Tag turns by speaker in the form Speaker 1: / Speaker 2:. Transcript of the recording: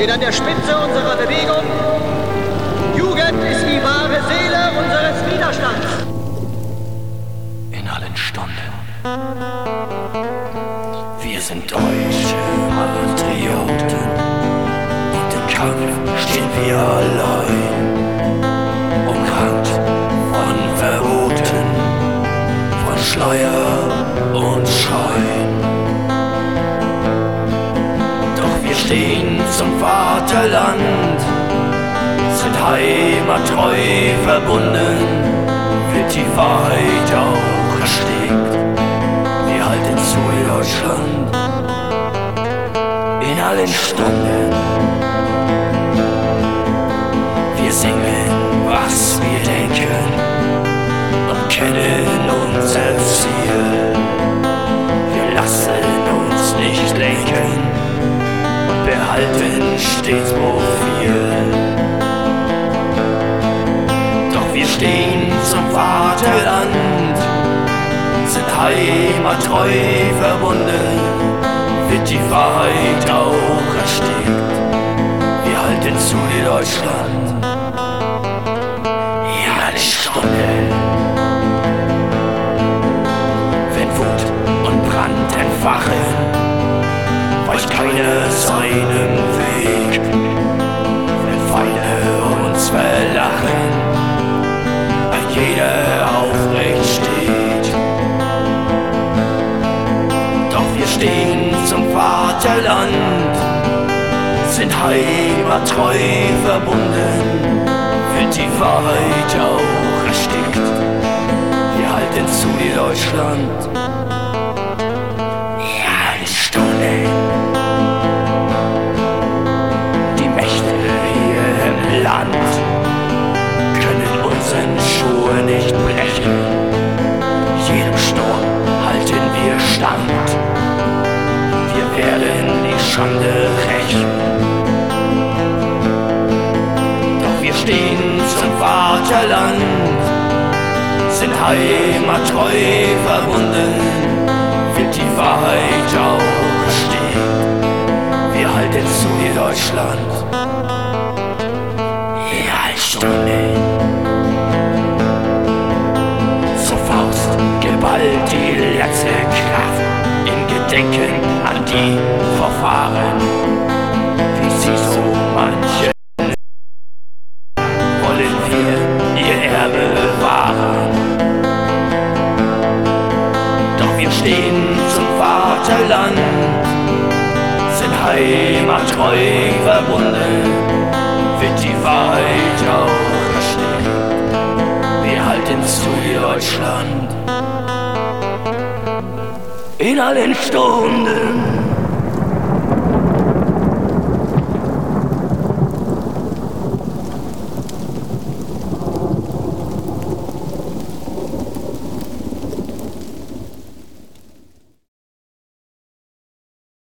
Speaker 1: steht an der Spitze unserer Bewegung. Jugend ist die wahre Seele unseres Widerstands.
Speaker 2: In allen Stunden. Wir sind deutsche Patrioten und im Kampf stehen wir allein, umrankt von Verboten, von Schleier und Schein. Doch wir stehen zum Vaterland, sind heimattreu verbunden, wird die Wahrheit auch erstickt. Wir halten zu in Deutschland, in allen Stunden. Wir singen, was wir denken und kennen unser Ziel. Wir lassen uns nicht lenken und behalten stets Profil. Doch wir stehen zum Vaterland, sind heimattreu verbunden, wird die Wahrheit auch erstickt. Wir halten zu in Deutschland, in alle Stunden. Wenn Wut und Brand entfachen, weicht keiner seinem Weg. Wenn Feinde uns verlachen, ein jeder aufrecht steht. Doch wir stehen zum Vaterland, sind heimattreu verbunden, wird die Wahrheit auch erstickt. Wir halten zu in Deutschland, ja, eine Stunde. Die Mächte hier im Land können unseren Schuhe nicht brechen. Jedem Sturm halten wir stand. Wir werden die Schande rächen. Doch wir stehen zum Vaterland, sind heimattreu verbunden, wird die Wahrheit auch erstickt. Wir halten zu in Deutschland, in allen Stunden. Zur Faust geballt die letzte Kraft, im Gedenken an die Vorfahren, wie sie so manche wollen wir ihr Erbe bewahren. Doch wir stehen zum Vaterland, sind heimattreu verbunden, wird die Wahrheit auch erstickt. Wir halten zu in Deutschland, in allen Stunden.